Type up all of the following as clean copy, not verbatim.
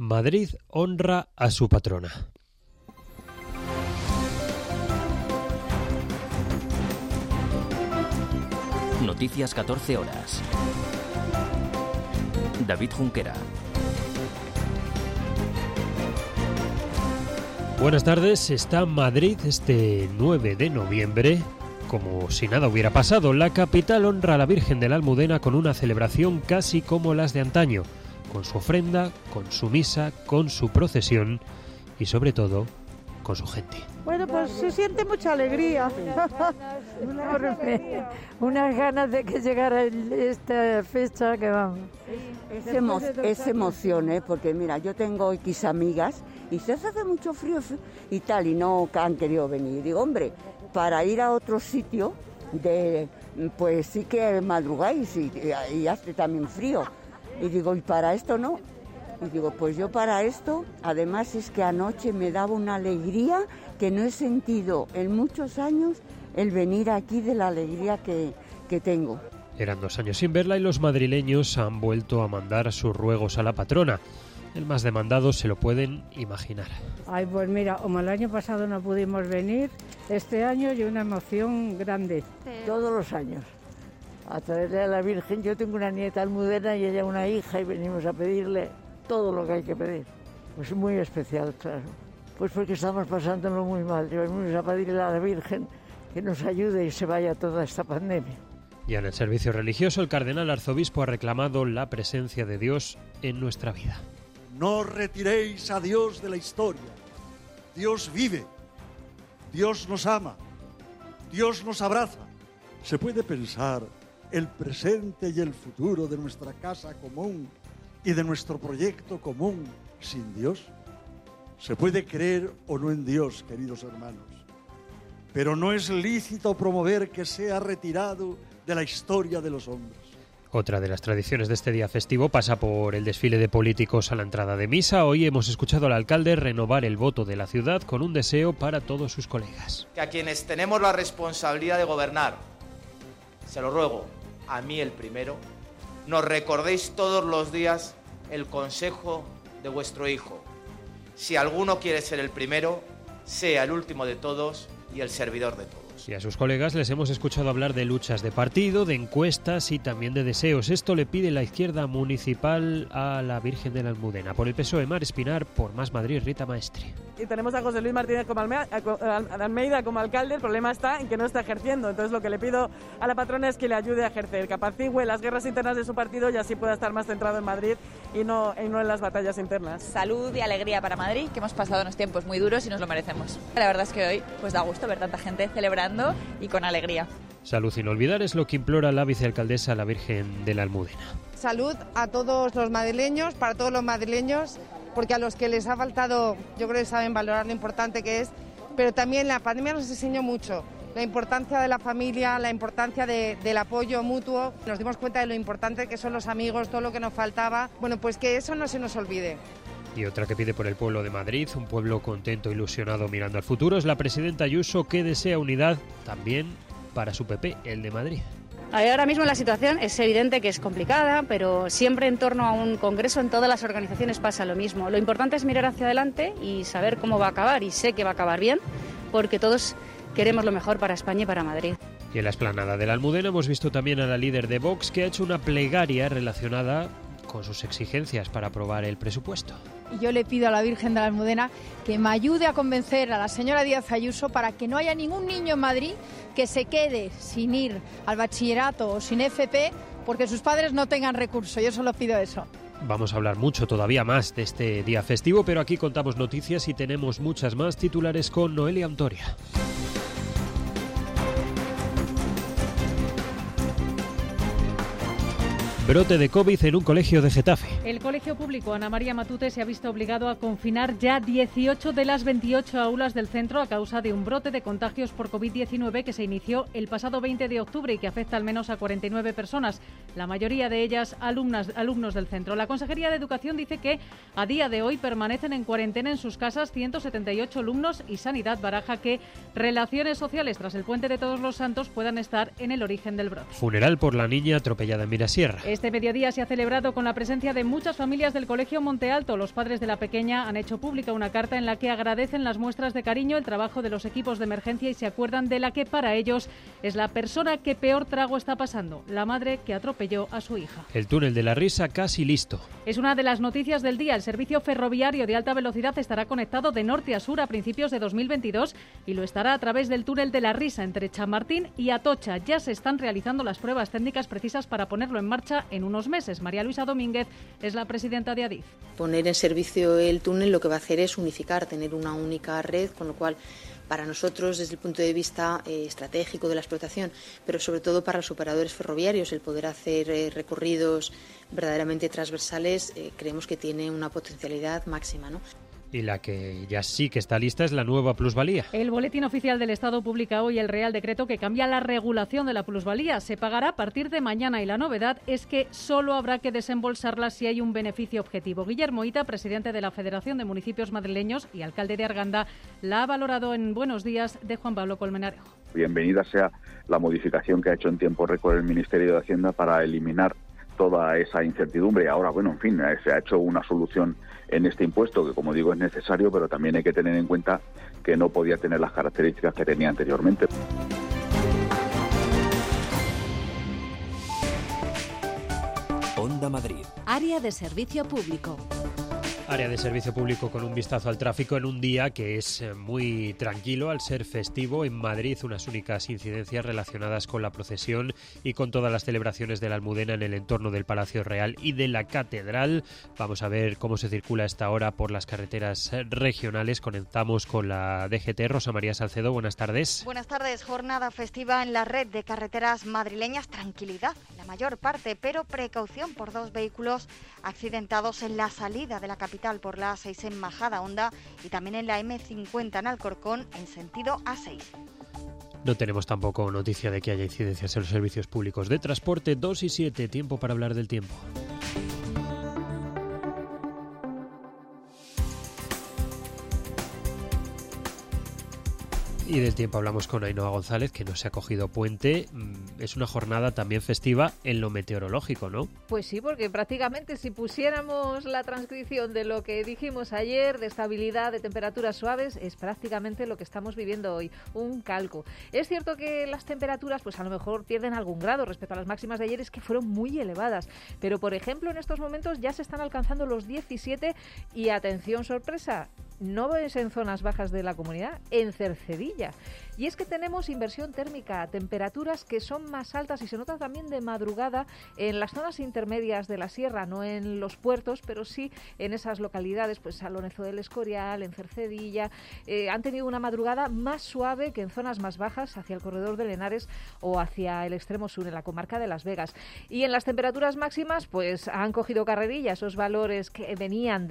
Madrid honra a su patrona. Noticias 14 horas. David Junquera. Buenas tardes, está Madrid este 9 de noviembre. Como si nada hubiera pasado, la capital honra a la Virgen de la Almudena con una celebración casi como las de antaño, con su ofrenda, con su misa, con su procesión y sobre todo con su gente. Bueno, pues se siente mucha alegría. Unas ganas de que llegara esta fecha que vamos. Es emoción, porque mira, yo tengo X amigas y se hace mucho frío y tal, y no han querido venir. Digo, hombre, para ir a otro sitio, pues sí que madrugáis y hace también frío. Y digo, ¿y para esto no? Y digo, pues yo para esto, además es que anoche me daba una alegría que no he sentido en muchos años el venir aquí de la alegría que tengo. Eran 2 años sin verla y los madrileños han vuelto a mandar sus ruegos a la patrona. El más demandado se lo pueden imaginar. Ay, pues mira, como el año pasado no pudimos venir, este año hay una emoción grande. Todos los años. A traerle a la Virgen, yo tengo una nieta almudena y ella una hija y venimos a pedirle todo lo que hay que pedir. Pues muy especial, claro. Pues porque estamos pasándolo muy mal. Venimos a pedirle a la Virgen que nos ayude y se vaya toda esta pandemia. Ya en el servicio religioso, el cardenal arzobispo ha reclamado la presencia de Dios en nuestra vida. No retiréis a Dios de la historia. Dios vive. Dios nos ama. Dios nos abraza. Se puede pensar el presente y el futuro de nuestra casa común y de nuestro proyecto común sin Dios. Se puede creer o no en Dios, queridos hermanos, pero no es lícito promover que sea retirado de la historia de los hombres. Otra de las tradiciones de este día festivo pasa por el desfile de políticos a la entrada de misa. Hoy hemos escuchado al alcalde renovar el voto de la ciudad con un deseo para todos sus colegas. Que a quienes tenemos la responsabilidad de gobernar, se lo ruego, a mí el primero, nos recordéis todos los días el consejo de vuestro hijo. Si alguno quiere ser el primero, sea el último de todos y el servidor de todos. Y a sus colegas les hemos escuchado hablar de luchas de partido, de encuestas y también de deseos. Esto le pide la izquierda municipal a la Virgen de la Almudena. Por el PSOE, Mar Espinar, por Más Madrid, Rita Maestre. Y tenemos a José Luis Martínez Almeida como alcalde. El problema está en que no está ejerciendo. Entonces lo que le pido a la patrona es que le ayude a ejercer, que apacigüe las guerras internas de su partido y así pueda estar más centrado en Madrid y no en las batallas internas. Salud y alegría para Madrid, que hemos pasado unos tiempos muy duros y nos lo merecemos. La verdad es que hoy pues da gusto ver tanta gente celebrando y con alegría. Salud sin olvidar es lo que implora la vicealcaldesa a la Virgen de la Almudena. Salud a todos los madrileños, para todos los madrileños, porque a los que les ha faltado, yo creo que saben valorar lo importante que es, pero también la pandemia nos enseñó mucho, la importancia de la familia, la importancia del apoyo mutuo. Nos dimos cuenta de lo importante que son los amigos, todo lo que nos faltaba. Bueno, pues que eso no se nos olvide. Y otra que pide por el pueblo de Madrid, un pueblo contento, ilusionado, mirando al futuro, es la presidenta Ayuso, que desea unidad también para su PP, el de Madrid. Ahora mismo la situación es evidente que es complicada, pero siempre en torno a un congreso en todas las organizaciones pasa lo mismo. Lo importante es mirar hacia adelante y saber cómo va a acabar, y sé que va a acabar bien, porque todos queremos lo mejor para España y para Madrid. Y en la explanada de la Almudena hemos visto también a la líder de Vox, que ha hecho una plegaria relacionada con sus exigencias para aprobar el presupuesto. Y yo le pido a la Virgen de la Almudena que me ayude a convencer a la señora Díaz Ayuso para que no haya ningún niño en Madrid que se quede sin ir al bachillerato o sin FP porque sus padres no tengan recursos. Yo solo pido eso. Vamos a hablar mucho todavía más de este día festivo, pero aquí contamos noticias y tenemos muchas más. Titulares con Noelia Antoria. Brote de COVID en un colegio de Getafe. El colegio público Ana María Matute se ha visto obligado a confinar ya 18 de las 28 aulas del centro a causa de un brote de contagios por COVID-19 que se inició el pasado 20 de octubre y que afecta al menos a 49 personas, la mayoría de ellas alumnos del centro. La Consejería de Educación dice que a día de hoy permanecen en cuarentena en sus casas 178 alumnos y Sanidad baraja que relaciones sociales tras el puente de Todos los Santos puedan estar en el origen del brote. Funeral por la niña atropellada en Mirasierra. Este mediodía se ha celebrado con la presencia de muchas familias del Colegio Monte Alto. Los padres de la pequeña han hecho pública una carta en la que agradecen las muestras de cariño, el trabajo de los equipos de emergencia y se acuerdan de la que para ellos es la persona que peor trago está pasando, la madre que atropelló a su hija. El túnel de la Risa casi listo. Es una de las noticias del día. El servicio ferroviario de alta velocidad estará conectado de norte a sur a principios de 2022 y lo estará a través del túnel de la Risa entre Chamartín y Atocha. Ya se están realizando las pruebas técnicas precisas para ponerlo en marcha en unos meses. María Luisa Domínguez es la presidenta de Adif. Poner en servicio el túnel lo que va a hacer es unificar, tener una única red, con lo cual para nosotros, desde el punto de vista estratégico de la explotación, pero sobre todo para los operadores ferroviarios, el poder hacer recorridos verdaderamente transversales, creemos que tiene una potencialidad máxima, ¿no? Y la que ya sí que está lista es la nueva plusvalía. El Boletín Oficial del Estado publica hoy el Real Decreto que cambia la regulación de la plusvalía. Se pagará a partir de mañana y la novedad es que solo habrá que desembolsarla si hay un beneficio objetivo. Guillermo Ita, presidente de la Federación de Municipios Madrileños y alcalde de Arganda, la ha valorado en Buenos Días de Juan Pablo Colmenarejo. Bienvenida sea la modificación que ha hecho en tiempo récord el Ministerio de Hacienda para eliminar toda esa incertidumbre. Ahora, bueno, en fin, se ha hecho una solución en este impuesto que, como digo, es necesario, pero también hay que tener en cuenta que no podía tener las características que tenía anteriormente. Onda Madrid. Área de servicio público. Área de servicio público con un vistazo al tráfico en un día que es muy tranquilo al ser festivo. En Madrid, unas únicas incidencias relacionadas con la procesión y con todas las celebraciones de la Almudena en el entorno del Palacio Real y de la Catedral. Vamos a ver cómo se circula a esta hora por las carreteras regionales. Conectamos con la DGT. Rosa María Salcedo, buenas tardes. Buenas tardes. Jornada festiva en la red de carreteras madrileñas. Tranquilidad en la mayor parte, pero precaución por 2 vehículos accidentados en la salida de la capital por la A6 en Majadahonda y también en la M50 en Alcorcón en sentido A6. No tenemos tampoco noticia de que haya incidencias en los servicios públicos de transporte. 2 y 7, tiempo para hablar del tiempo. Y del tiempo hablamos con Ainhoa González, que no se ha cogido puente. Es una jornada también festiva en lo meteorológico, ¿no? Pues sí, porque prácticamente si pusiéramos la transcripción de lo que dijimos ayer, de estabilidad, de temperaturas suaves, es prácticamente lo que estamos viviendo hoy, un calco. Es cierto que las temperaturas pues a lo mejor pierden algún grado respecto a las máximas de ayer, es que fueron muy elevadas, pero por ejemplo en estos momentos ya se están alcanzando los 17 y atención sorpresa, no es en zonas bajas de la comunidad, en Cercedilla. Y es que tenemos inversión térmica, temperaturas que son más altas y se nota también de madrugada en las zonas intermedias de la sierra, no en los puertos, pero sí en esas localidades, pues Salonezo del Escorial, en Cercedilla, han tenido una madrugada más suave que en zonas más bajas, hacia el corredor de Henares o hacia el extremo sur, en la comarca de Las Vegas. Y en las temperaturas máximas, pues han cogido carrerilla esos valores que venían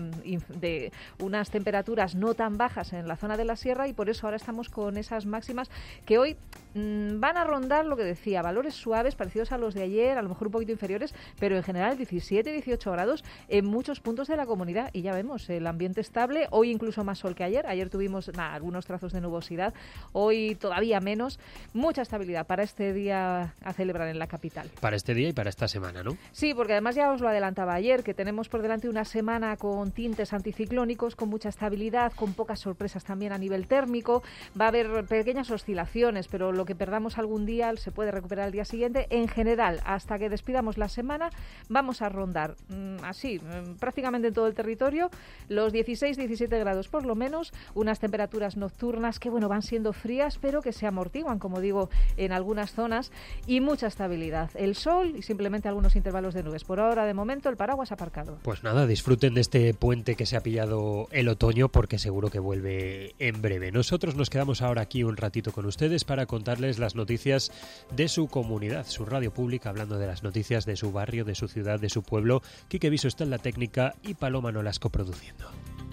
de unas temperaturas no tan bajas en la zona de la sierra y por eso ahora estamos con esas máximas que hoy van a rondar lo que decía, valores suaves parecidos a los de ayer, a lo mejor un poquito inferiores, pero en general 17-18 grados en muchos puntos de la comunidad y ya vemos el ambiente estable, hoy incluso más sol que ayer tuvimos algunos trazos de nubosidad, hoy todavía menos, mucha estabilidad para este día a celebrar en la capital. Para este día y para esta semana, ¿no? Sí, porque además ya os lo adelantaba ayer, que tenemos por delante una semana con tintes anticiclónicos, con mucha estabilidad, con pocas sorpresas también a nivel térmico, va a haber pequeñas oscilaciones, pero lo que perdamos algún día se puede recuperar al día siguiente. En general, hasta que despidamos la semana, vamos a rondar prácticamente en todo el territorio los 16-17 grados por lo menos, unas temperaturas nocturnas que van siendo frías, pero que se amortiguan, como digo, en algunas zonas y mucha estabilidad. El sol y simplemente algunos intervalos de nubes. Por ahora, de momento, el paraguas aparcado. Pues nada, disfruten de este puente que se ha pillado el otoño porque seguro que vuelve en breve. Nosotros nos quedamos ahora aquí un ratito con ustedes para contarles las noticias de su comunidad, su radio pública, hablando de las noticias de su barrio, de su ciudad, de su pueblo. Quique Viso está en la técnica y Paloma Nolasco produciendo.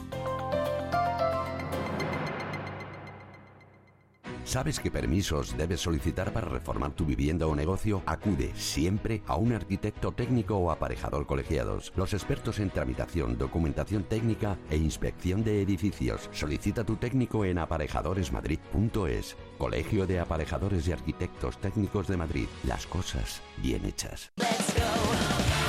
¿Sabes qué permisos debes solicitar para reformar tu vivienda o negocio? Acude siempre a un arquitecto técnico o aparejador colegiados. Los expertos en tramitación, documentación técnica e inspección de edificios. Solicita tu técnico en aparejadoresmadrid.es. Colegio de Aparejadores y Arquitectos Técnicos de Madrid. Las cosas bien hechas.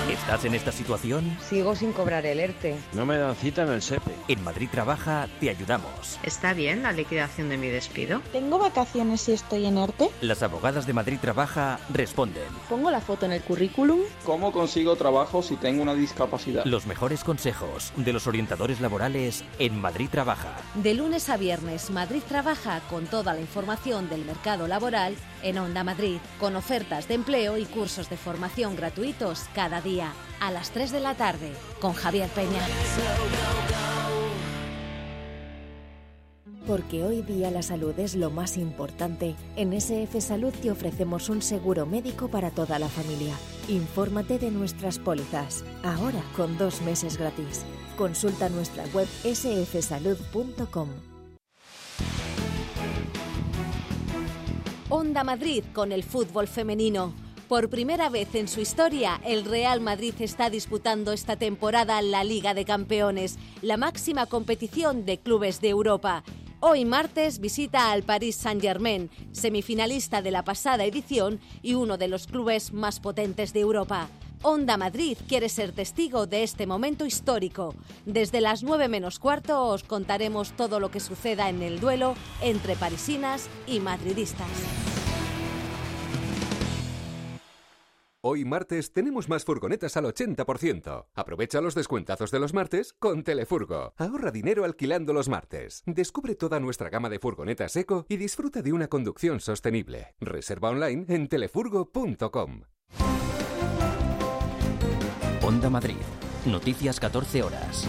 ¿Estás en esta situación? Sigo sin cobrar el ERTE. No me dan cita en el SEPE. En Madrid Trabaja te ayudamos. ¿Está bien la liquidación de mi despido? ¿Tengo vacaciones si estoy en ERTE? Las abogadas de Madrid Trabaja responden. ¿Pongo la foto en el currículum? ¿Cómo consigo trabajo si tengo una discapacidad? Los mejores consejos de los orientadores laborales en Madrid Trabaja. De lunes a viernes, Madrid Trabaja con toda la información del mercado laboral en Onda Madrid, con ofertas de empleo y cursos de formación gratuitos cada día, a las 3 de la tarde, con Javier Peña. Porque hoy día la salud es lo más importante, en SF Salud te ofrecemos un seguro médico para toda la familia. Infórmate de nuestras pólizas, ahora con 2 meses gratis. Consulta nuestra web sfsalud.com. Onda Madrid con el fútbol femenino. Por primera vez en su historia, el Real Madrid está disputando esta temporada la Liga de Campeones, la máxima competición de clubes de Europa. Hoy martes visita al Paris Saint-Germain, semifinalista de la pasada edición y uno de los clubes más potentes de Europa. Onda Madrid quiere ser testigo de este momento histórico. Desde las 9 menos cuarto os contaremos todo lo que suceda en el duelo entre parisinas y madridistas. Hoy martes tenemos más furgonetas al 80%. Aprovecha los descuentazos de los martes con Telefurgo. Ahorra dinero alquilando los martes. Descubre toda nuestra gama de furgonetas eco y disfruta de una conducción sostenible. Reserva online en telefurgo.com. Onda Madrid. Noticias 14 horas.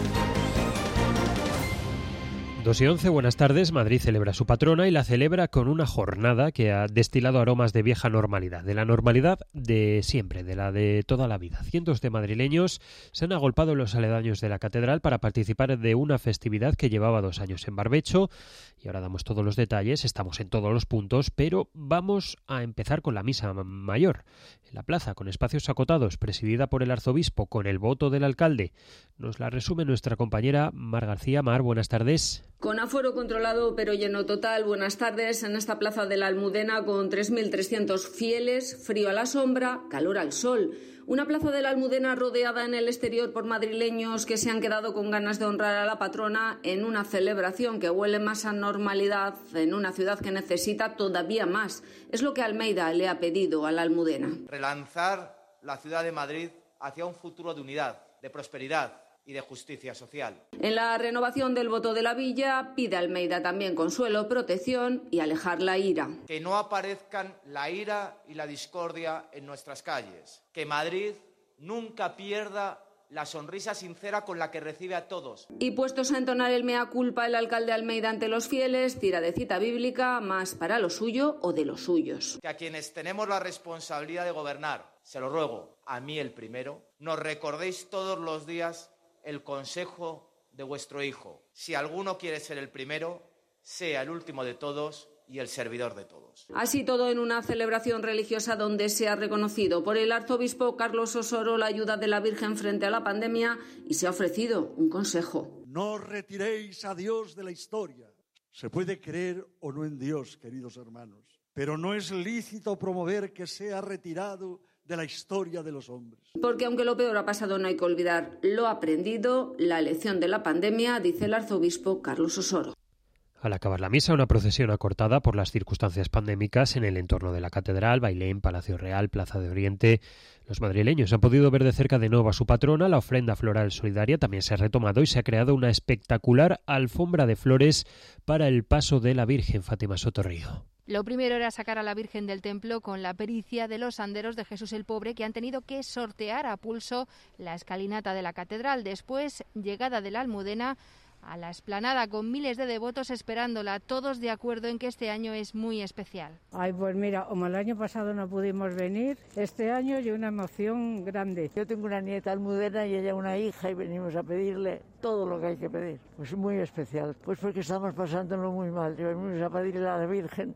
2:11, buenas tardes. Madrid celebra su patrona y la celebra con una jornada que ha destilado aromas de vieja normalidad, de la normalidad de siempre, de la de toda la vida. Cientos de madrileños se han agolpado en los aledaños de la catedral para participar de una festividad que llevaba 2 años en barbecho y ahora damos todos los detalles, estamos en todos los puntos, pero vamos a empezar con la misa mayor. En la plaza, con espacios acotados, presidida por el arzobispo, con el voto del alcalde. Nos la resume nuestra compañera Mar García. Mar, buenas tardes. Con aforo controlado pero lleno total, buenas tardes, en esta plaza de la Almudena con 3.300 fieles, frío a la sombra, calor al sol. Una plaza de la Almudena rodeada en el exterior por madrileños que se han quedado con ganas de honrar a la patrona en una celebración que huele más a normalidad en una ciudad que necesita todavía más. Es lo que Almeida le ha pedido a la Almudena. Relanzar la ciudad de Madrid hacia un futuro de unidad, de prosperidad y de justicia social. En la renovación del voto de la villa pide Almeida también consuelo, protección y alejar la ira. Que no aparezcan la ira y la discordia en nuestras calles. Que Madrid nunca pierda la sonrisa sincera con la que recibe a todos. Y puestos a entonar el mea culpa, el alcalde Almeida ante los fieles tira de cita bíblica, más para lo suyo o de los suyos. Que a quienes tenemos la responsabilidad de gobernar, se lo ruego, a mí el primero, nos recordéis todos los días el consejo de vuestro hijo. Si alguno quiere ser el primero, sea el último de todos y el servidor de todos. Así todo en una celebración religiosa donde se ha reconocido por el arzobispo Carlos Osoro la ayuda de la Virgen frente a la pandemia y se ha ofrecido un consejo. No retiréis a Dios de la historia. Se puede creer o no en Dios, queridos hermanos, pero no es lícito promover que sea retirado de la historia de los hombres. Porque aunque lo peor ha pasado, no hay que olvidar lo aprendido, la lección de la pandemia, dice el arzobispo Carlos Osoro. Al acabar la misa, una procesión acortada por las circunstancias pandémicas en el entorno de la catedral, Bailén, Palacio Real, Plaza de Oriente. Los madrileños han podido ver de cerca de nuevo a su patrona. La ofrenda floral solidaria también se ha retomado y se ha creado una espectacular alfombra de flores para el paso de la Virgen. Fátima Sotorrío. Lo primero era sacar a la Virgen del templo con la pericia de los anderos de Jesús el Pobre, que han tenido que sortear a pulso la escalinata de la catedral. Después, llegada de la Almudena a la explanada con miles de devotos esperándola, todos de acuerdo en que este año es muy especial. Ay, pues mira, como el año pasado no pudimos venir, este año hay una emoción grande. Yo tengo una nieta almudena y ella una hija y venimos a pedirle todo lo que hay que pedir. Pues muy especial, pues porque estamos pasándolo muy mal. Venimos a pedirle a la Virgen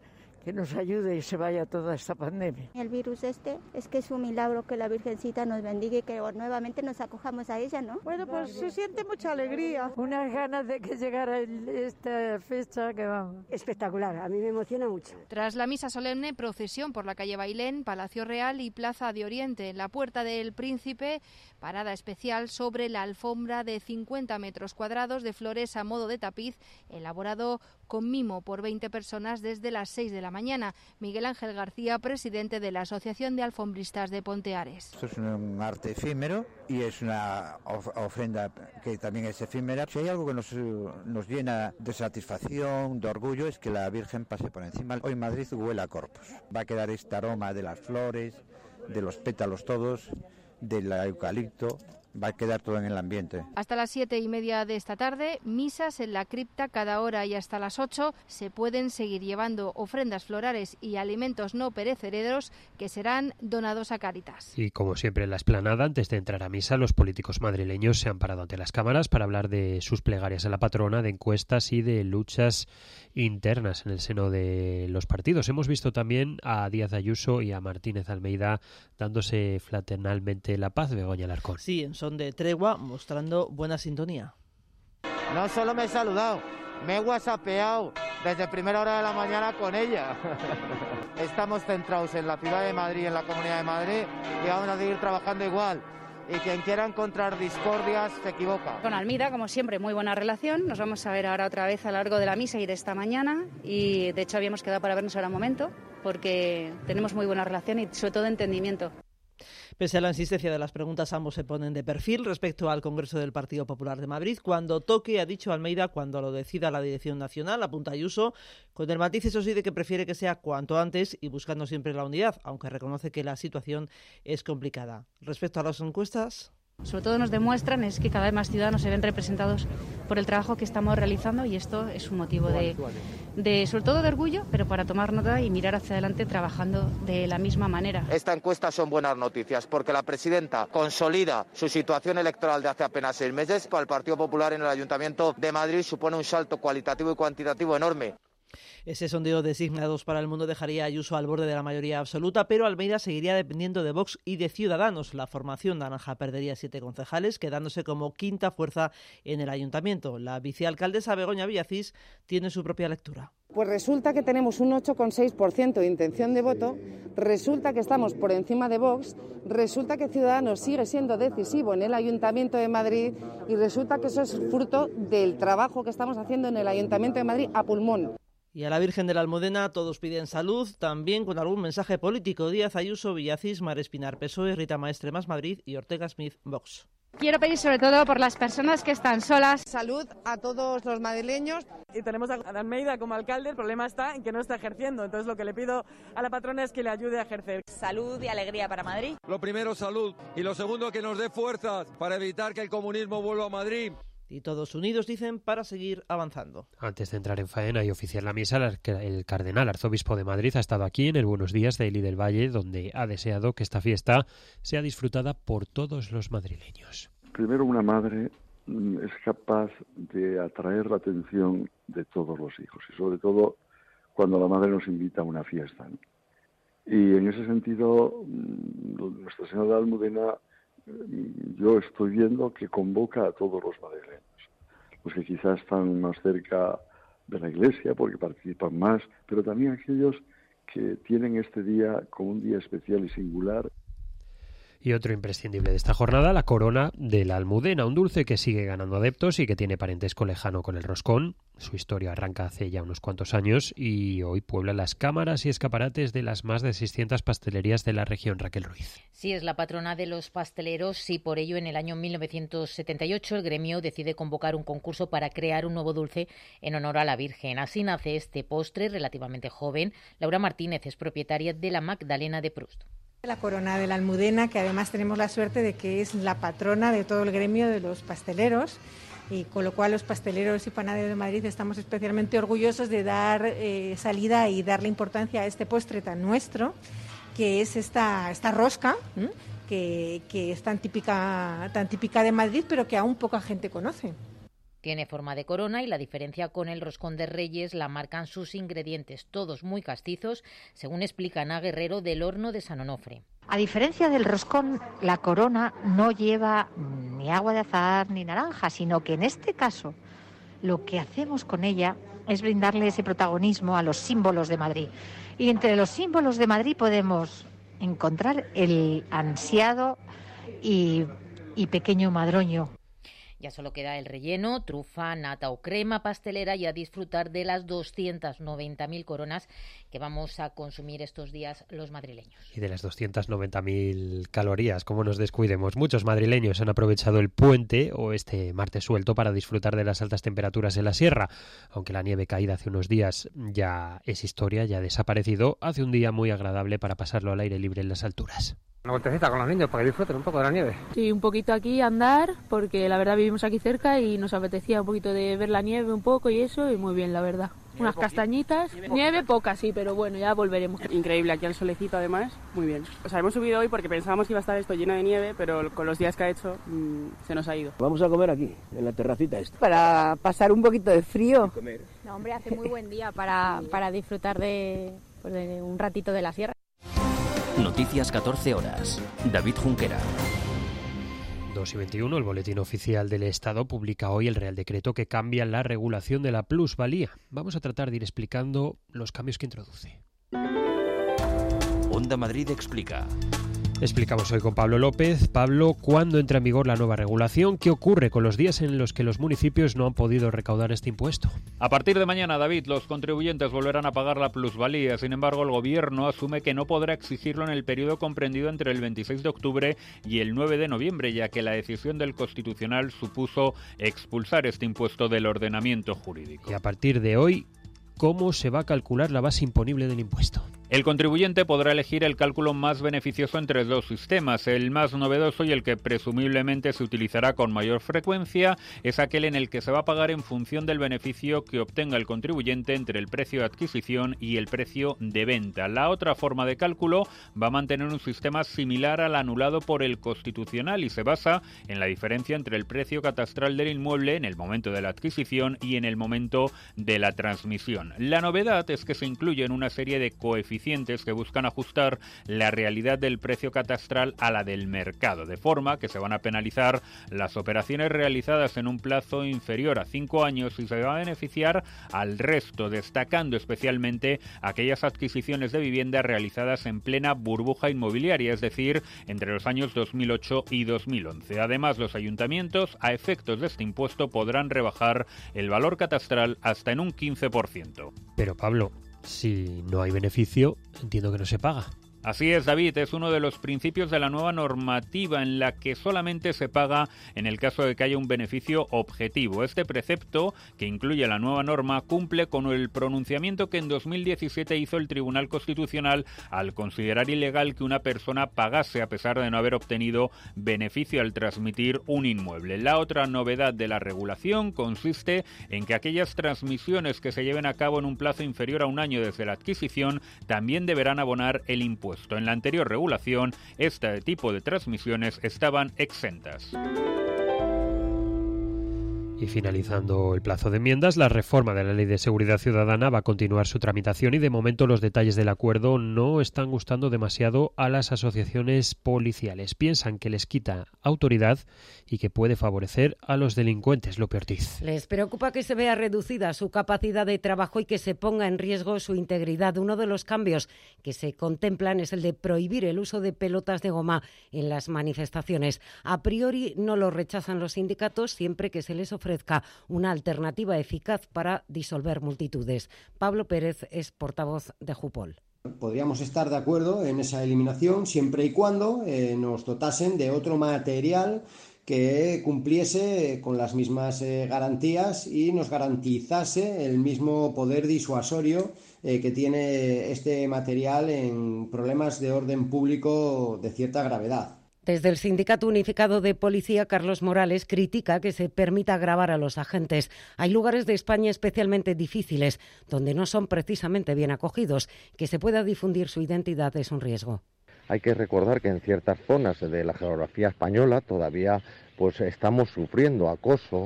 que nos ayude y se vaya toda esta pandemia. El virus es que es un milagro que la Virgencita nos bendiga y que nuevamente nos acojamos a ella, ¿no? Bueno, pues se siente mucha alegría. Unas ganas de que llegara esta fecha que vamos. Espectacular, a mí me emociona mucho. Tras la misa solemne, procesión por la calle Bailén, Palacio Real y Plaza de Oriente. En la Puerta del Príncipe, parada especial sobre la alfombra de 50 metros cuadrados de flores a modo de tapiz, elaborado con mimo por 20 personas desde las 6 de la mañana. Miguel Ángel García, presidente de la Asociación de Alfombristas de Ponteares. Esto es un arte efímero y es una ofrenda que también es efímera. Si hay algo que nos llena de satisfacción, de orgullo, es que la Virgen pase por encima. Hoy Madrid huele a Corpus. Va a quedar este aroma de las flores, de los pétalos todos, del eucalipto. Va a quedar todo en el ambiente. Hasta las 7:30 de esta tarde, misas en la cripta cada hora y hasta las 8 se pueden seguir llevando ofrendas florales y alimentos no perecederos que serán donados a Cáritas. Y como siempre en la explanada, antes de entrar a misa, los políticos madrileños se han parado ante las cámaras para hablar de sus plegarias a la patrona, de encuestas y de luchas internas en el seno de los partidos. Hemos visto también a Díaz Ayuso y a Martínez Almeida dándose fraternalmente la paz. Begoña Alarcón. Sí, en son de tregua, mostrando buena sintonía. No solo me he saludado, me he whatsappeado desde primera hora de la mañana con ella. Estamos centrados en la ciudad de Madrid, en la Comunidad de Madrid, y vamos a seguir trabajando igual. Y quien quiera encontrar discordias se equivoca. Con Almeida, como siempre, muy buena relación. Nos vamos a ver ahora otra vez a lo largo de la misa y de esta mañana. Y de hecho habíamos quedado para vernos ahora un momento, porque tenemos muy buena relación y sobre todo entendimiento. Pese a la insistencia de las preguntas, ambos se ponen de perfil respecto al Congreso del Partido Popular de Madrid. Cuando toque, ha dicho Almeida, cuando lo decida la Dirección Nacional, apunta Ayuso, con el matiz, eso sí, de que prefiere que sea cuanto antes y buscando siempre la unidad, aunque reconoce que la situación es complicada. Respecto a las encuestas... Sobre todo nos demuestran es que cada vez más ciudadanos se ven representados por el trabajo que estamos realizando y esto es un motivo de sobre todo de orgullo, pero para tomar nota y mirar hacia adelante trabajando de la misma manera. Esta encuesta son buenas noticias porque la presidenta consolida su situación electoral de hace apenas 6 meses. Para el Partido Popular en el Ayuntamiento de Madrid supone un salto cualitativo y cuantitativo enorme. Ese sondeo de Signados para el Mundo dejaría a Ayuso al borde de la mayoría absoluta, pero Almeida seguiría dependiendo de Vox y de Ciudadanos. La formación naranja perdería 7 concejales, quedándose como quinta fuerza en el ayuntamiento. La vicealcaldesa Begoña Villacís tiene su propia lectura. Pues resulta que tenemos un 8,6% de intención de voto, resulta que estamos por encima de Vox, resulta que Ciudadanos sigue siendo decisivo en el Ayuntamiento de Madrid y resulta que eso es fruto del trabajo que estamos haciendo en el Ayuntamiento de Madrid a pulmón. Y a la Virgen de la Almudena todos piden salud, también con algún mensaje político. Díaz Ayuso, Villacís, Mar Espinar, PSOE, Rita Maestre, Más Madrid y Ortega Smith, Vox. Quiero pedir sobre todo por las personas que están solas. Salud a todos los madrileños. Y tenemos a Almeida como alcalde, el problema está en que no está ejerciendo. Entonces lo que le pido a la patrona es que le ayude a ejercer. Salud y alegría para Madrid. Lo primero, salud. Y lo segundo, que nos dé fuerzas para evitar que el comunismo vuelva a Madrid. Y todos unidos, dicen, para seguir avanzando. Antes de entrar en faena y oficiar la misa, el cardenal arzobispo de Madrid ha estado aquí en el Buenos Días de Eli del Valle, donde ha deseado que esta fiesta sea disfrutada por todos los madrileños. Primero, una madre es capaz de atraer la atención de todos los hijos, y sobre todo cuando la madre nos invita a una fiesta, ¿no? Y en ese sentido, Nuestra Señora de la Almudena, yo estoy viendo que convoca a todos los madrileños, los que quizás están más cerca de la Iglesia porque participan más, pero también aquellos que tienen este día como un día especial y singular. Y otro imprescindible de esta jornada, la corona de la Almudena, un dulce que sigue ganando adeptos y que tiene parentesco lejano con el roscón. Su historia arranca hace ya unos cuantos años y hoy puebla las cámaras y escaparates de las más de 600 pastelerías de la región. Raquel Ruiz. Sí, es la patrona de los pasteleros y por ello en el año 1978 el gremio decide convocar un concurso para crear un nuevo dulce en honor a la Virgen. Así nace este postre relativamente joven. Laura Martínez es propietaria de la Magdalena de Proust. La corona de la Almudena, que además tenemos la suerte de que es la patrona de todo el gremio de los pasteleros, y con lo cual los pasteleros y panaderos de Madrid estamos especialmente orgullosos de dar salida y darle importancia a este postre tan nuestro, que es esta rosca, que es tan típica de Madrid, pero que aún poca gente conoce. Tiene forma de corona y la diferencia con el roscón de Reyes la marcan sus ingredientes, todos muy castizos, según explica Ana Guerrero del Horno de San Onofre. A diferencia del roscón, la corona no lleva ni agua de azahar ni naranja, sino que en este caso lo que hacemos con ella es brindarle ese protagonismo a los símbolos de Madrid. Y entre los símbolos de Madrid podemos encontrar el ansiado y pequeño madroño. Ya solo queda el relleno, trufa, nata o crema pastelera y a disfrutar de las 290.000 coronas que vamos a consumir estos días los madrileños. Y de las 290.000 calorías, como nos descuidemos. Muchos madrileños han aprovechado el puente o este martes suelto para disfrutar de las altas temperaturas en la sierra. Aunque la nieve caída hace unos días ya es historia, ya ha desaparecido, hace un día muy agradable para pasarlo al aire libre en las alturas. Una vueltecita con los niños para que disfruten un poco de la nieve. Sí, un poquito aquí andar, porque la verdad vivimos aquí cerca y nos apetecía un poquito de ver la nieve un poco y eso, y muy bien, la verdad. Unas castañitas, nieve poca sí, pero bueno, ya volveremos. Increíble, aquí al solecito además, muy bien. O sea, hemos subido hoy porque pensábamos que iba a estar esto lleno de nieve, pero con los días que ha hecho se nos ha ido. Vamos a comer aquí, en la terracita esta. Para pasar un poquito de frío. No, hombre, hace muy buen día para disfrutar de un ratito de la sierra. Noticias 14 horas. David Junquera. 2:21, el Boletín Oficial del Estado publica hoy el Real Decreto que cambia la regulación de la plusvalía. Vamos a tratar de ir explicando los cambios que introduce. Onda Madrid explica. Explicamos hoy con Pablo López. Pablo, ¿cuándo entra en vigor la nueva regulación? ¿Qué ocurre con los días en los que los municipios no han podido recaudar este impuesto? A partir de mañana, David, los contribuyentes volverán a pagar la plusvalía. Sin embargo, el Gobierno asume que no podrá exigirlo en el periodo comprendido entre el 26 de octubre y el 9 de noviembre, ya que la decisión del Constitucional supuso expulsar este impuesto del ordenamiento jurídico. Y a partir de hoy, ¿cómo se va a calcular la base imponible del impuesto? El contribuyente podrá elegir el cálculo más beneficioso entre dos sistemas. El más novedoso y el que presumiblemente se utilizará con mayor frecuencia es aquel en el que se va a pagar en función del beneficio que obtenga el contribuyente entre el precio de adquisición y el precio de venta. La otra forma de cálculo va a mantener un sistema similar al anulado por el Constitucional y se basa en la diferencia entre el precio catastral del inmueble en el momento de la adquisición y en el momento de la transmisión. La novedad es que se incluyen una serie de coeficientes que buscan ajustar la realidad del precio catastral a la del mercado, de forma que se van a penalizar las operaciones realizadas en un plazo inferior a 5 años y se va a beneficiar al resto, destacando especialmente aquellas adquisiciones de vivienda realizadas en plena burbuja inmobiliaria, es decir, entre los años 2008 y 2011. Además, los ayuntamientos, a efectos de este impuesto, podrán rebajar el valor catastral hasta en un 15%. Pero Pablo, si no hay beneficio, entiendo que no se paga. Así es, David, es uno de los principios de la nueva normativa en la que solamente se paga en el caso de que haya un beneficio objetivo. Este precepto, que incluye la nueva norma, cumple con el pronunciamiento que en 2017 hizo el Tribunal Constitucional al considerar ilegal que una persona pagase a pesar de no haber obtenido beneficio al transmitir un inmueble. La otra novedad de la regulación consiste en que aquellas transmisiones que se lleven a cabo en un plazo inferior a un año desde la adquisición también deberán abonar el impuesto. En la anterior regulación, este tipo de transmisiones estaban exentas. Y finalizando el plazo de enmiendas, la reforma de la Ley de Seguridad Ciudadana va a continuar su tramitación y de momento los detalles del acuerdo no están gustando demasiado a las asociaciones policiales. Piensan que les quita autoridad y que puede favorecer a los delincuentes. López Ortiz. Les preocupa que se vea reducida su capacidad de trabajo y que se ponga en riesgo su integridad. Uno de los cambios que se contemplan es el de prohibir el uso de pelotas de goma en las manifestaciones. A priori no lo rechazan los sindicatos siempre que se les ofrezca una alternativa eficaz para disolver multitudes. Pablo Pérez es portavoz de Jupol. Podríamos estar de acuerdo en esa eliminación siempre y cuando nos dotasen de otro material que cumpliese con las mismas garantías y nos garantizase el mismo poder disuasorio que tiene este material en problemas de orden público de cierta gravedad. Desde el Sindicato Unificado de Policía, Carlos Morales critica que se permita gravar a los agentes. Hay lugares de España especialmente difíciles, donde no son precisamente bien acogidos. Que se pueda difundir su identidad es un riesgo. Hay que recordar que en ciertas zonas de la geografía española todavía estamos sufriendo acoso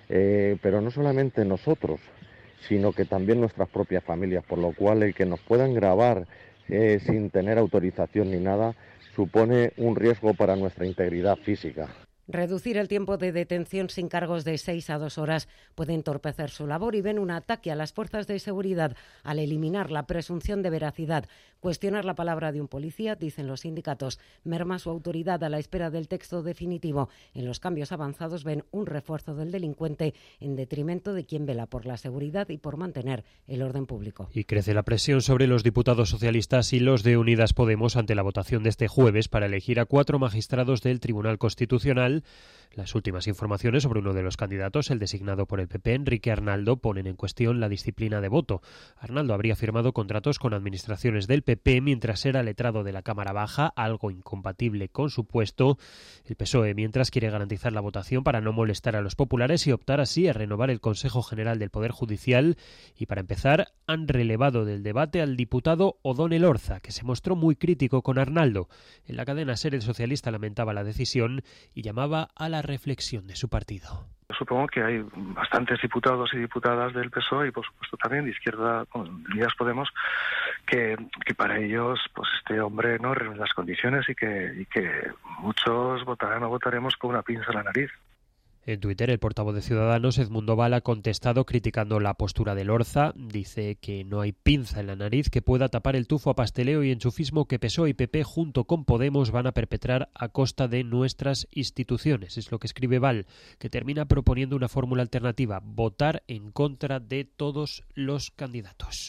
pero no solamente nosotros, sino que también nuestras propias familias, por lo cual el que nos puedan grabar sin tener autorización ni nada supone un riesgo para nuestra integridad física. Reducir el tiempo de detención sin cargos de 6 a 2 horas puede entorpecer su labor y ven un ataque a las fuerzas de seguridad al eliminar la presunción de veracidad. Cuestionar la palabra de un policía, dicen los sindicatos, merma su autoridad a la espera del texto definitivo. En los cambios avanzados ven un refuerzo del delincuente en detrimento de quien vela por la seguridad y por mantener el orden público. Y crece la presión sobre los diputados socialistas y los de Unidas Podemos ante la votación de este jueves para elegir a 4 magistrados del Tribunal Constitucional. Las últimas informaciones sobre uno de los candidatos, el designado por el PP, Enrique Arnaldo, ponen en cuestión la disciplina de voto. Arnaldo habría firmado contratos con administraciones del PP mientras era letrado de la Cámara Baja, algo incompatible con su puesto. El PSOE, mientras, quiere garantizar la votación para no molestar a los populares y optar así a renovar el Consejo General del Poder Judicial. Y para empezar, han relevado del debate al diputado Odón Elorza, que se mostró muy crítico con Arnaldo. En la cadena SER, el socialista lamentaba la decisión y llamaba a la reflexión de su partido. Supongo que hay bastantes diputados y diputadas del PSOE y por supuesto también de Izquierda, Unidas Podemos, que para ellos pues este hombre no reúne las condiciones y que muchos votarán o votaremos con una pinza en la nariz. En Twitter, el portavoz de Ciudadanos, Edmundo Val, ha contestado criticando la postura de Elorza. Dice que no hay pinza en la nariz que pueda tapar el tufo a pasteleo y enchufismo que PSOE y PP junto con Podemos van a perpetrar a costa de nuestras instituciones. Es lo que escribe Val, que termina proponiendo una fórmula alternativa: votar en contra de todos los candidatos.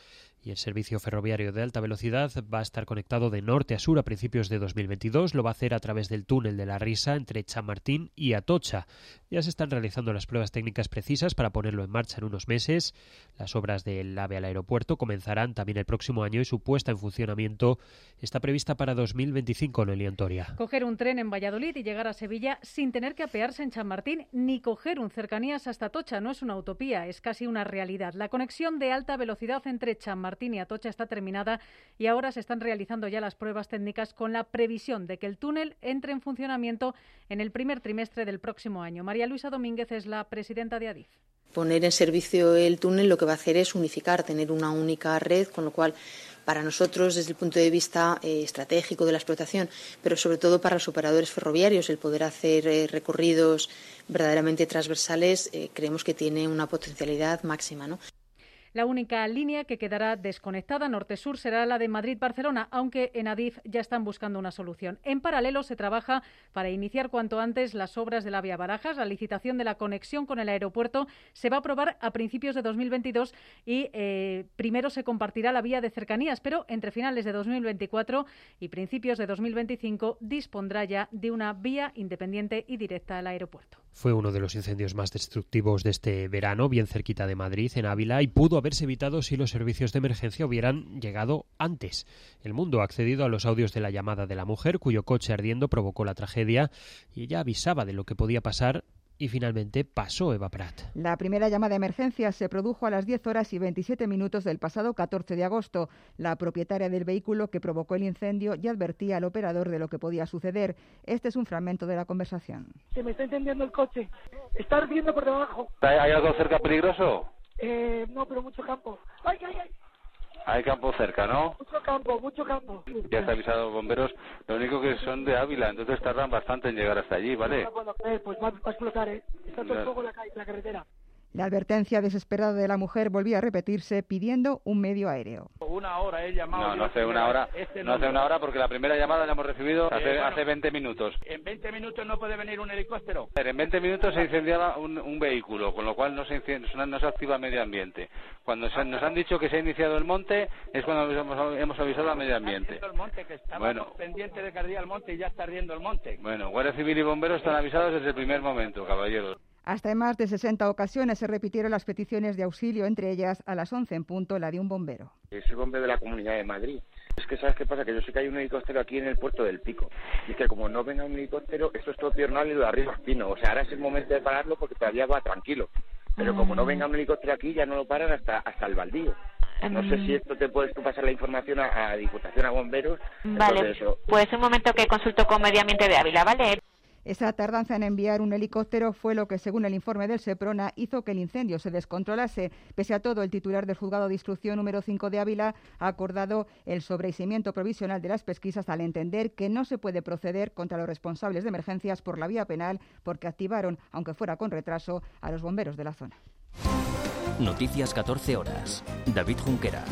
Y el servicio ferroviario de alta velocidad va a estar conectado de norte a sur a principios de 2022. Lo va a hacer a través del túnel de la Risa entre Chamartín y Atocha. Ya se están realizando las pruebas técnicas precisas para ponerlo en marcha en unos meses. Las obras del AVE al aeropuerto comenzarán también el próximo año y su puesta en funcionamiento está prevista para 2025, Noelia Antoria. Coger un tren en Valladolid y llegar a Sevilla sin tener que apearse en Chamartín ni coger un cercanías hasta Atocha no es una utopía, es casi una realidad. La conexión de alta velocidad entre Chamartín y Atocha está terminada y ahora se están realizando ya las pruebas técnicas con la previsión de que el túnel entre en funcionamiento en el primer trimestre del próximo año. María Luisa Domínguez es la presidenta de Adif. Poner en servicio el túnel lo que va a hacer es unificar, tener una única red, con lo cual para nosotros desde el punto de vista estratégico de la explotación, pero sobre todo para los operadores ferroviarios, el poder hacer recorridos verdaderamente transversales, creemos que tiene una potencialidad máxima, ¿no? La única línea que quedará desconectada norte-sur será la de Madrid-Barcelona, aunque en Adif ya están buscando una solución. En paralelo se trabaja para iniciar cuanto antes las obras de la vía Barajas. La licitación de la conexión con el aeropuerto se va a aprobar a principios de 2022 y primero se compartirá la vía de cercanías, pero entre finales de 2024 y principios de 2025 dispondrá ya de una vía independiente y directa al aeropuerto. Fue uno de los incendios más destructivos de este verano, bien cerquita de Madrid, en Ávila, y pudo haberse evitado si los servicios de emergencia hubieran llegado antes. El Mundo ha accedido a los audios de la llamada de la mujer, cuyo coche ardiendo provocó la tragedia, y ella avisaba de lo que podía pasar. Y finalmente pasó Eva Prat. La primera llamada de emergencia se produjo a las 10 horas y 27 minutos del pasado 14 de agosto. La propietaria del vehículo que provocó el incendio ya advertía al operador de lo que podía suceder. Este es un fragmento de la conversación. Se me está incendiando el coche. Está ardiendo por debajo. ¿Hay algo cerca peligroso? No, pero mucho campo. ¡Ay, ay, ay! Hay campo cerca, ¿no? Mucho campo, mucho campo. Ya está avisado a los bomberos. Lo único que son de Ávila, entonces tardan bastante en llegar hasta allí, ¿vale? Pues va a explotar, ¿eh? Está todo el fuego en la carretera. La advertencia desesperada de la mujer volvía a repetirse pidiendo un medio aéreo. Una hora he llamado. No hace una hora. No hace una hora porque la primera llamada la hemos recibido hace 20 minutos. En 20 minutos no puede venir un helicóptero. En 20 minutos se incendiaba un vehículo, con lo cual no se activa el medio ambiente. Cuando nos han dicho que se ha iniciado el monte es cuando hemos avisado al medio ambiente. El monte, que estaba pendiente de que ardía el monte y ya está ardiendo el monte. Bueno, Guardia Civil y bomberos están avisados desde el primer momento, caballeros. Hasta en más de 60 ocasiones se repitieron las peticiones de auxilio, entre ellas a las 11 en punto la de un bombero. Soy bombero de la Comunidad de Madrid. Es que ¿sabes qué pasa? Que yo sé que hay un helicóptero aquí en el puerto del Pico. Y es que como no venga un helicóptero, esto es todo piornal y lo de arriba es pino. O sea, ahora es el momento de pararlo porque todavía va tranquilo. Pero como no venga un helicóptero aquí, ya no lo paran hasta el baldío. No sé si esto te puedes tú pasar la información a Diputación, a bomberos. Vale, pues un momento que consulto con Medio Ambiente de Ávila, ¿vale? Esa tardanza en enviar un helicóptero fue lo que, según el informe del Seprona, hizo que el incendio se descontrolase. Pese a todo, el titular del Juzgado de Instrucción número 5 de Ávila ha acordado el sobreseimiento provisional de las pesquisas al entender que no se puede proceder contra los responsables de emergencias por la vía penal porque activaron, aunque fuera con retraso, a los bomberos de la zona. Noticias 14 horas. David Junquera.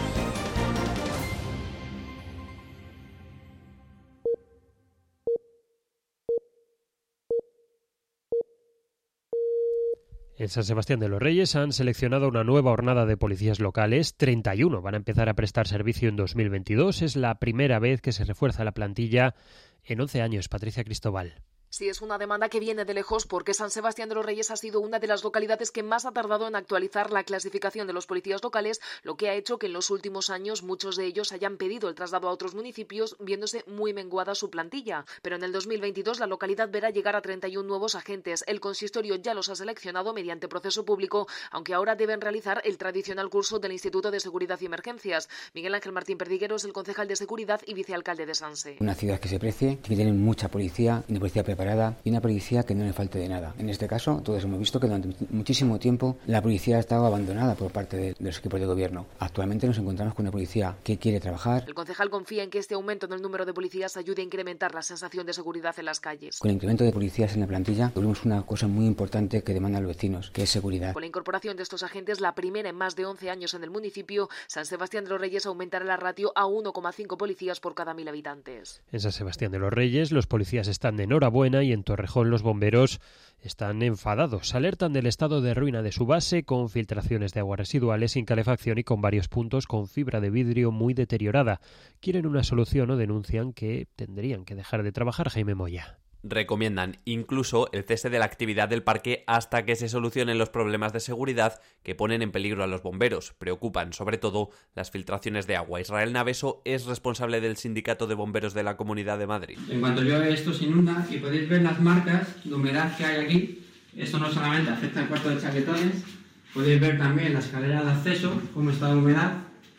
En San Sebastián de los Reyes han seleccionado una nueva hornada de policías locales. 31 van a empezar a prestar servicio en 2022. Es la primera vez que se refuerza la plantilla en 11 años. Patricia Cristóbal. Sí, es una demanda que viene de lejos porque San Sebastián de los Reyes ha sido una de las localidades que más ha tardado en actualizar la clasificación de los policías locales, lo que ha hecho que en los últimos años muchos de ellos hayan pedido el traslado a otros municipios, viéndose muy menguada su plantilla. Pero en el 2022 la localidad verá llegar a 31 nuevos agentes. El consistorio ya los ha seleccionado mediante proceso público, aunque ahora deben realizar el tradicional curso del Instituto de Seguridad y Emergencias. Miguel Ángel Martín Perdiguero es el concejal de Seguridad y vicealcalde de Sanse. Una ciudad que se precie, que tiene mucha policía, una policía preparada y una policía que no le falte de nada. En este caso, todos hemos visto que durante muchísimo tiempo la policía ha estado abandonada por parte de los equipos de gobierno. Actualmente nos encontramos con una policía que quiere trabajar. El concejal confía en que este aumento en el número de policías ayude a incrementar la sensación de seguridad en las calles. Con el incremento de policías en la plantilla, tuvimos una cosa muy importante que demandan los vecinos, que es seguridad. Con la incorporación de estos agentes, la primera en más de 11 años en el municipio, San Sebastián de los Reyes aumentará la ratio a 1,5 policías por cada 1.000 habitantes. En San Sebastián de los Reyes los policías están de enhorabuena y en Torrejón los bomberos están enfadados. Alertan del estado de ruina de su base, con filtraciones de aguas residuales, sin calefacción y con varios puntos con fibra de vidrio muy deteriorada. Quieren una solución o denuncian que tendrían que dejar de trabajar. Jaime Moya. Recomiendan incluso el cese de la actividad del parque hasta que se solucionen los problemas de seguridad que ponen en peligro a los bomberos. Preocupan sobre todo las filtraciones de agua. Israel Naveso es responsable del Sindicato de Bomberos de la Comunidad de Madrid. En cuanto llueve esto se inunda y podéis ver las marcas de humedad que hay aquí. Esto no solamente afecta al cuarto de chaquetones, podéis ver también la escalera de acceso, cómo está la humedad.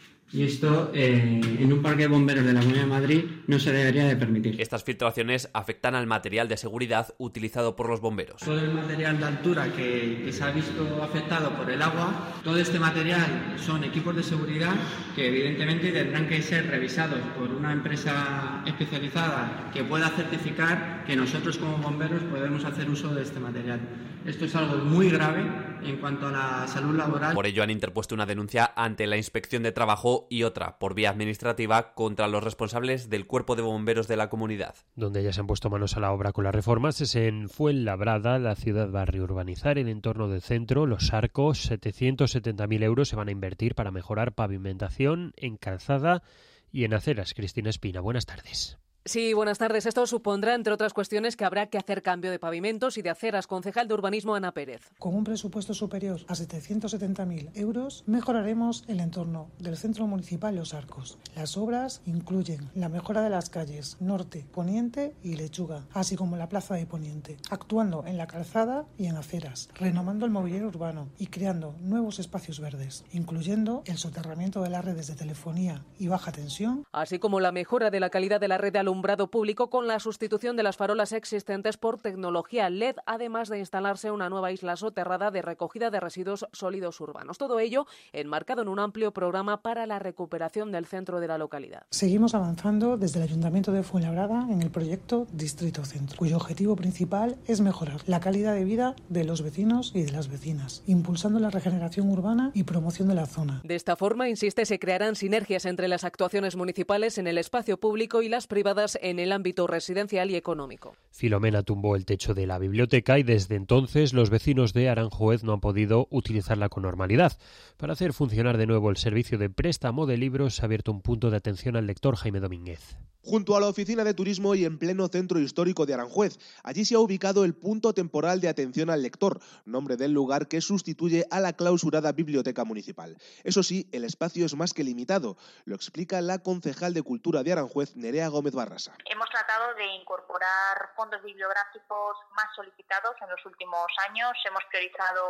Y esto en un parque de bomberos de la Comunidad de Madrid no se debería de permitir. Estas filtraciones afectan al material de seguridad utilizado por los bomberos. Todo el material de altura que se ha visto afectado por el agua, todo este material son equipos de seguridad que evidentemente tendrán que ser revisados por una empresa especializada que pueda certificar que nosotros como bomberos podemos hacer uso de este material. Esto es algo muy grave en cuanto a la salud laboral. Por ello han interpuesto una denuncia ante la Inspección de Trabajo y otra por vía administrativa contra los responsables del Cuerpo de Bomberos de la comunidad. Donde ya se han puesto manos a la obra con las reformas es en Fuenlabrada. La ciudad va a reurbanizar el entorno del centro. Los Arcos, 770.000 euros se van a invertir para mejorar pavimentación en calzada y en aceras. Cristina Espina, buenas tardes. Sí, buenas tardes. Esto supondrá, entre otras cuestiones, que habrá que hacer cambio de pavimentos y de aceras. Concejal de Urbanismo, Ana Pérez. Con un presupuesto superior a 770.000 euros, mejoraremos el entorno del Centro Municipal Los Arcos. Las obras incluyen la mejora de las calles Norte, Poniente y Lechuga, así como la Plaza de Poniente, actuando en la calzada y en aceras, renovando el mobiliario urbano y creando nuevos espacios verdes, incluyendo el soterramiento de las redes de telefonía y baja tensión, así como la mejora de la calidad de la red de alumbrado público con la sustitución de las farolas existentes por tecnología LED, además de instalarse una nueva isla soterrada de recogida de residuos sólidos urbanos. Todo ello enmarcado en un amplio programa para la recuperación del centro de la localidad. Seguimos avanzando desde el Ayuntamiento de Fuenlabrada en el proyecto Distrito Centro, cuyo objetivo principal es mejorar la calidad de vida de los vecinos y de las vecinas, impulsando la regeneración urbana y promoción de la zona. De esta forma, insiste, se crearán sinergias entre las actuaciones municipales en el espacio público y las privadas en el ámbito residencial y económico. Filomena tumbó el techo de la biblioteca y desde entonces los vecinos de Aranjuez no han podido utilizarla con normalidad. Para hacer funcionar de nuevo el servicio de préstamo de libros se ha abierto un punto de atención al lector. Jaime Domínguez. Junto a la oficina de turismo y en pleno centro histórico de Aranjuez, allí se ha ubicado el punto temporal de atención al lector, nombre del lugar que sustituye a la clausurada biblioteca municipal. Eso sí, el espacio es más que limitado, lo explica la concejal de Cultura de Aranjuez, Nerea Gómez Barrasa. Hemos tratado de incorporar fondos bibliográficos más solicitados en los últimos años, hemos priorizado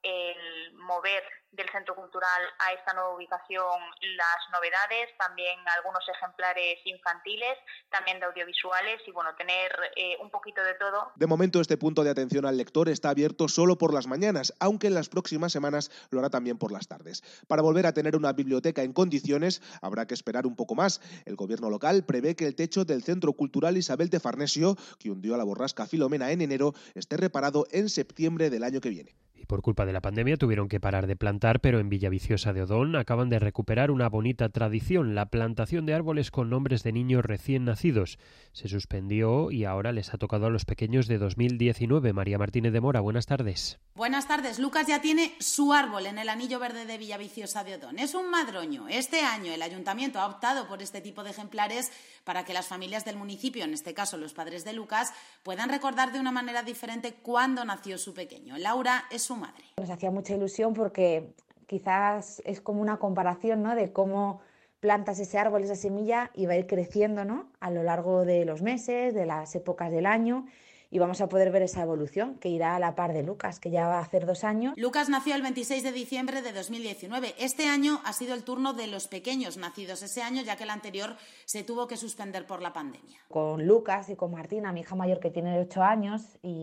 el mover del Centro Cultural a esta nueva ubicación las novedades, también algunos ejemplares infantiles, también de audiovisuales y bueno, tener un poquito de todo. De momento este punto de atención al lector está abierto solo por las mañanas, aunque en las próximas semanas lo hará también por las tardes. Para volver a tener una biblioteca en condiciones habrá que esperar un poco más. El gobierno local prevé que el techo del Centro Cultural Isabel de Farnesio, que hundió a la borrasca Filomena en enero, esté reparado en septiembre del año que viene. Y por culpa de la pandemia tuvieron que parar de plantar, pero en Villaviciosa de Odón acaban de recuperar una bonita tradición, la plantación de árboles con nombres de niños recién nacidos. Se suspendió y ahora les ha tocado a los pequeños de 2019. María Martínez de Mora, buenas tardes. Buenas tardes. Lucas ya tiene su árbol en el Anillo Verde de Villaviciosa de Odón. Es un madroño. Este año el ayuntamiento ha optado por este tipo de ejemplares para que las familias del municipio, en este caso los padres de Lucas, puedan recordar de una manera diferente cuándo nació su pequeño. Laura es su madre. Nos hacía mucha ilusión porque quizás es como una comparación, ¿no?, de cómo plantas ese árbol, esa semilla, y va a ir creciendo, ¿no?, a lo largo de los meses, de las épocas del año, y vamos a poder ver esa evolución que irá a la par de Lucas, que ya va a hacer 2 años. Lucas nació el 26 de diciembre de 2019. Este año ha sido el turno de los pequeños nacidos ese año, ya que el anterior se tuvo que suspender por la pandemia. Con Lucas y con Martina, mi hija mayor que tiene 8 años,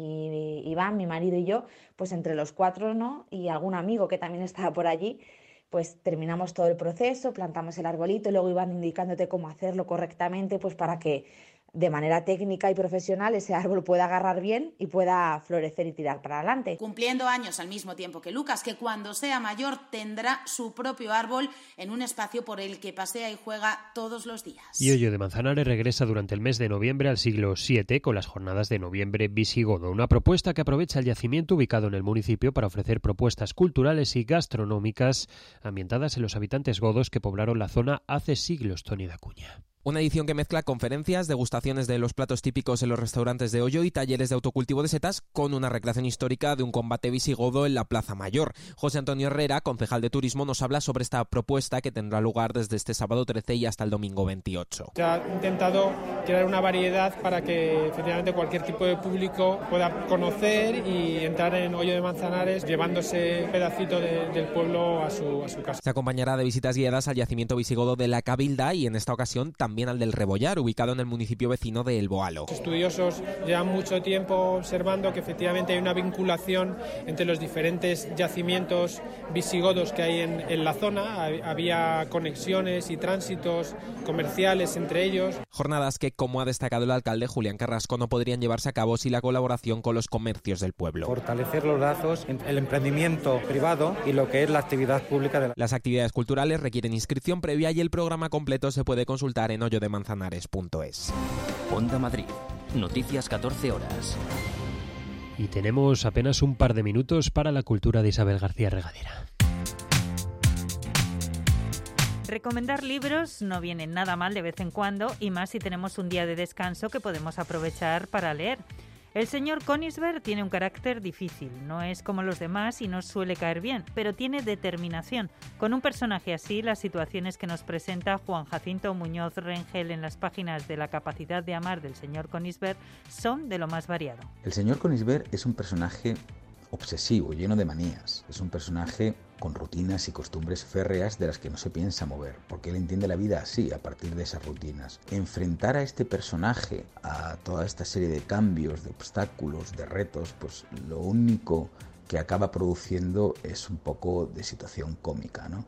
y Iván, mi marido y yo, pues entre los 4, ¿no?, y algún amigo que también estaba por allí, pues terminamos todo el proceso, plantamos el arbolito y luego iban indicándote cómo hacerlo correctamente, pues para que de manera técnica y profesional ese árbol pueda agarrar bien y pueda florecer y tirar para adelante. Cumpliendo años al mismo tiempo que Lucas, que cuando sea mayor tendrá su propio árbol en un espacio por el que pasea y juega todos los días. Y Hoyo de Manzanares regresa durante el mes de noviembre al siglo VII con las jornadas de noviembre visigodo, una propuesta que aprovecha el yacimiento ubicado en el municipio para ofrecer propuestas culturales y gastronómicas ambientadas en los habitantes godos que poblaron la zona hace siglos. Toni Dacuña. Una edición que mezcla conferencias, degustaciones de los platos típicos en los restaurantes de Hoyo y talleres de autocultivo de setas con una recreación histórica de un combate visigodo en la Plaza Mayor. José Antonio Herrera, concejal de Turismo, nos habla sobre esta propuesta que tendrá lugar desde este sábado 13 y hasta el domingo 28. Se ha intentado crear una variedad para que efectivamente cualquier tipo de público pueda conocer y entrar en Hoyo de Manzanares llevándose un pedacito del pueblo a su casa. Se acompañará de visitas guiadas al yacimiento visigodo de la Cabilda y en esta ocasión también al del Rebollar, ubicado en el municipio vecino de El Boalo. Los estudiosos llevan mucho tiempo observando que efectivamente hay una vinculación entre los diferentes yacimientos visigodos que hay en la zona. Había conexiones y tránsitos comerciales entre ellos. Jornadas que, como ha destacado el alcalde Julián Carrasco, no podrían llevarse a cabo sin la colaboración con los comercios del pueblo. Fortalecer los lazos entre el emprendimiento privado y lo que es la actividad pública. Las actividades culturales requieren inscripción previa y el programa completo se puede consultar en hoyodemanzanares.es. Onda Madrid. Noticias 14 horas. Y tenemos apenas un par de minutos para la cultura de Isabel García Regadera. Recomendar libros no viene nada mal de vez en cuando, y más si tenemos un día de descanso que podemos aprovechar para leer. El señor Königsberg tiene un carácter difícil, no es como los demás y no suele caer bien, pero tiene determinación. Con un personaje así, las situaciones que nos presenta Juan Jacinto Muñoz Rengel en las páginas de La capacidad de amar del señor Königsberg son de lo más variado. El señor Königsberg es un personaje obsesivo, lleno de manías. Es un personaje con rutinas y costumbres férreas de las que no se piensa mover, porque él entiende la vida así, a partir de esas rutinas. Enfrentar a este personaje a toda esta serie de cambios, de obstáculos, de retos, pues lo único que acaba produciendo es un poco de situación cómica, ¿no?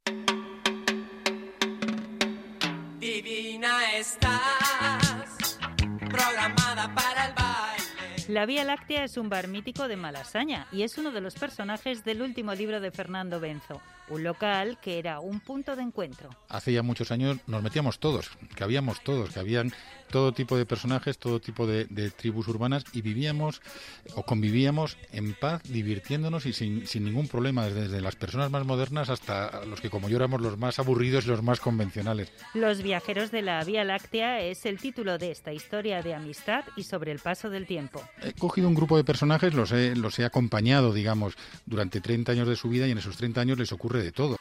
Divina estás, programada para el baile. La Vía Láctea es un bar mítico de Malasaña y es uno de los personajes del último libro de Fernando Benzo, un local que era un punto de encuentro. Hace ya muchos años nos metíamos todos, que habían todo tipo de personajes, todo tipo de tribus urbanas y vivíamos o convivíamos en paz, divirtiéndonos y sin ningún problema, desde las personas más modernas hasta los que como yo éramos los más aburridos y los más convencionales. Los viajeros de la Vía Láctea es el título de esta historia de amistad y sobre el paso del tiempo. He cogido un grupo de personajes, los he acompañado, digamos, durante 30 años de su vida y en esos 30 años les ocurre de todo.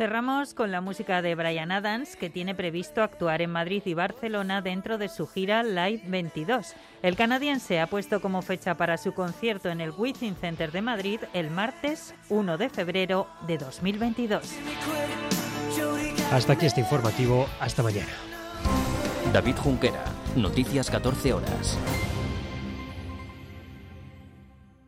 Cerramos con la música de Bryan Adams, que tiene previsto actuar en Madrid y Barcelona dentro de su gira Live 22. El canadiense ha puesto como fecha para su concierto en el Within Center de Madrid el martes 1 de febrero de 2022. Hasta aquí este informativo. Hasta mañana. David Junquera, Noticias 14 horas.